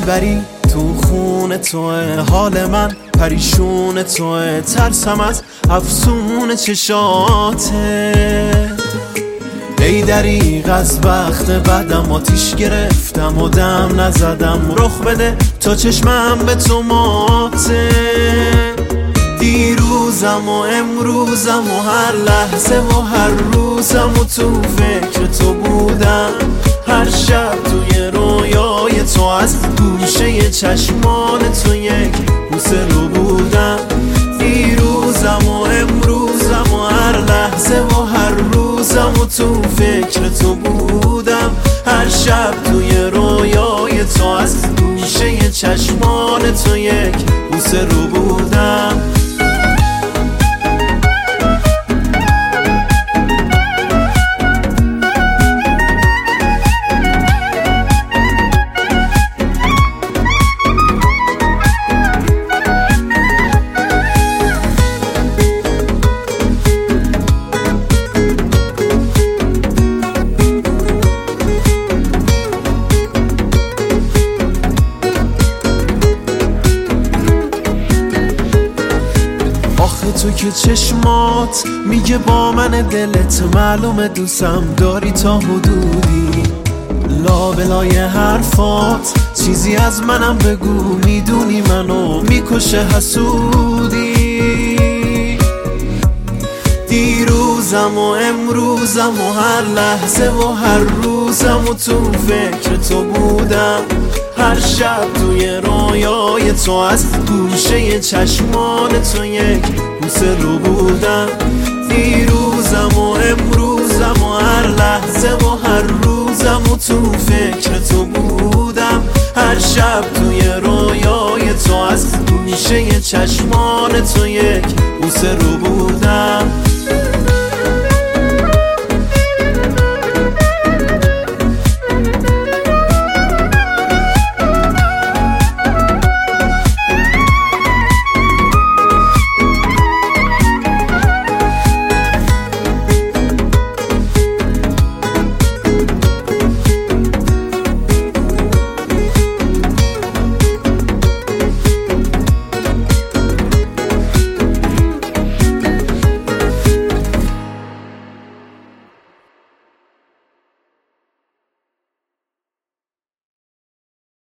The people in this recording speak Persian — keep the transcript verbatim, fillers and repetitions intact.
دلبری تو خون توه، حال من پریشون توه، ترسم از افسون چشاته. ای دریغ از وقت بعدم آتیش گرفتم و دم نزدم، رخ بده تا چشمم به تو ماته. دیروزم و امروزم و هر لحظه و هر روزم و تو فکر تو بودم، هر شب توی رویای تو از گوشه چشمان تو یک بوسه رو بودم. دیروزم و امروزم و هر لحظه و هر روزم و تو فکر تو بودم، هر شب توی رویای تو از گوشه چشمان تو یک بوسه رو بودم. تو که چشمات میگه با من دلت معلومه دوستم داری تا حدودی، لابلای حرفات چیزی از منم بگو، میدونی منو میکشه حسودی. دیروزم و امروزم و هر لحظه و هر روزم و تو فکر تو بودم، هر شب توی رویای تو از گوشه چشمان تو یک بوسه رو بودم. دیروزم و امروزم و هر لحظه و هر روزم و تو فکر تو بودم، هر شب توی رویای تو از گوشه چشمان تو یک بوسه رو بودم.